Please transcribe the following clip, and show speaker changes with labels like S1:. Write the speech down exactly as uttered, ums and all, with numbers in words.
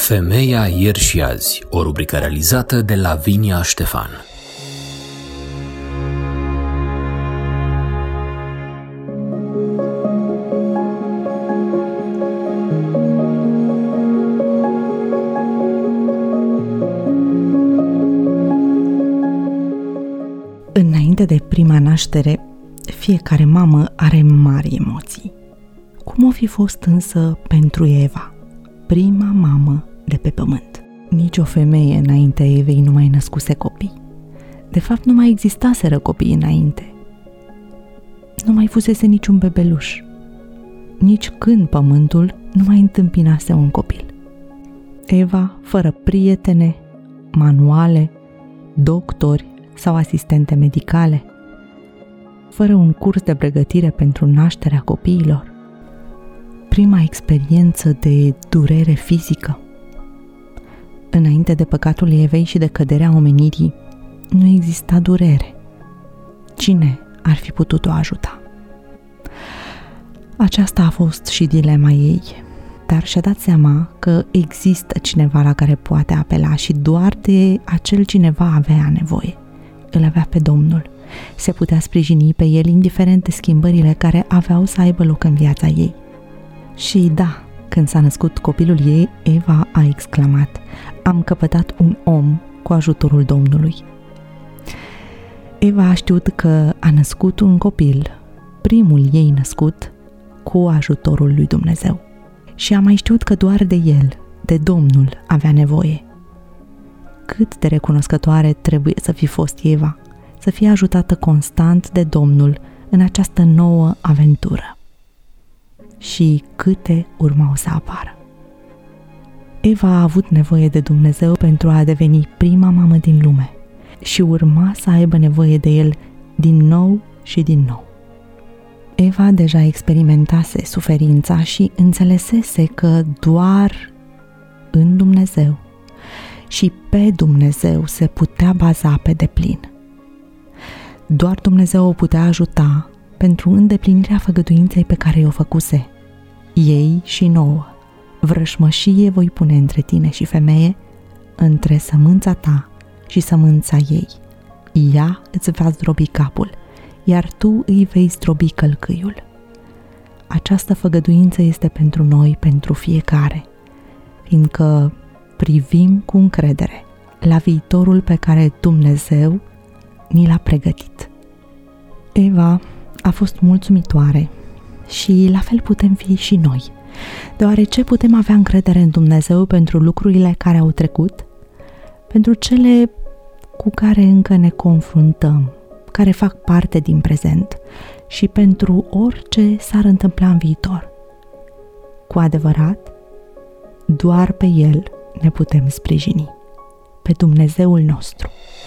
S1: Femeia ieri și azi, o rubrică realizată de Lavinia Ștefan.
S2: Înainte de prima naștere, fiecare mamă are mari emoții. Cum o fi fost însă pentru Eva, prima mamă de pe pământ? Nici o femeie înaintea Evei nu mai născuse copii. De fapt, nu mai existaseră copii înainte. Nu mai fusese niciun bebeluș. Nici când pământul nu mai întâmpinase un copil. Eva, fără prietene, manuale, doctori sau asistente medicale, fără un curs de pregătire pentru nașterea copiilor, prima experiență de durere fizică. Înainte de păcatul Evei și de căderea omenirii, nu exista durere. Cine ar fi putut o ajuta? Aceasta a fost și dilema ei, dar și-a dat seama că există cineva la care poate apela și doar de acel cineva avea nevoie. Îl avea pe Domnul. Se putea sprijini pe el indiferent de schimbările care aveau să aibă loc în viața ei. Și da, când s-a născut copilul ei, Eva a exclamat: "Am căpătat un om cu ajutorul Domnului." Eva a știut că a născut un copil, primul ei născut, cu ajutorul lui Dumnezeu. Și a mai știut că doar de el, de Domnul, avea nevoie. Cât de recunoscătoare trebuie să fi fost Eva, să fie ajutată constant de Domnul în această nouă aventură. Și câte urmau să apară. Eva a avut nevoie de Dumnezeu pentru a deveni prima mamă din lume și urma să aibă nevoie de El din nou și din nou. Eva deja experimentase suferința și înțelesese că doar în Dumnezeu și pe Dumnezeu se putea baza pe deplin. Doar Dumnezeu o putea ajuta pentru îndeplinirea făgăduinței pe care i-o făcuse ei și nouă. Vrășmășie voi pune între tine și femeie, între sămânța ta și sămânța ei. Ea îți va zdrobi capul, iar tu îi vei zdrobi călcâiul. Această făgăduință este pentru noi, pentru fiecare, fiindcă privim cu încredere la viitorul pe care Dumnezeu ni l-a pregătit. Eva a fost mulțumitoare și la fel putem fi și noi, deoarece putem avea încredere în Dumnezeu pentru lucrurile care au trecut, pentru cele cu care încă ne confruntăm, care fac parte din prezent și pentru orice s-ar întâmpla în viitor. Cu adevărat, doar pe El ne putem sprijini, pe Dumnezeul nostru.